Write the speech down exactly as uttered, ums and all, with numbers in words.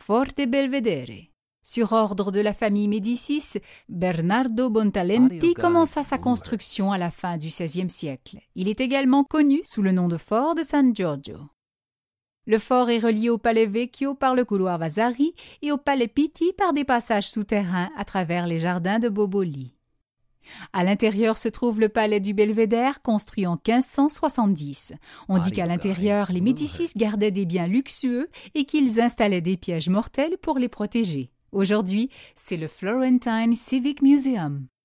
Forte Belvedere. Sur ordre de la famille Médicis, Bernardo Bontalenti commença sa construction à la fin du seizième siècle. Il est également connu sous le nom de fort de San Giorgio. Le fort est relié au Palais Vecchio par le couloir Vasari et au Palais Pitti par des passages souterrains à travers les jardins de Boboli. À l'intérieur se trouve le palais du Belvédère, construit en quinze cent soixante-dix. On dit qu'à l'intérieur, les Médicis gardaient des biens luxueux et qu'ils installaient des pièges mortels pour les protéger. Aujourd'hui, c'est le Florentine Civic Museum.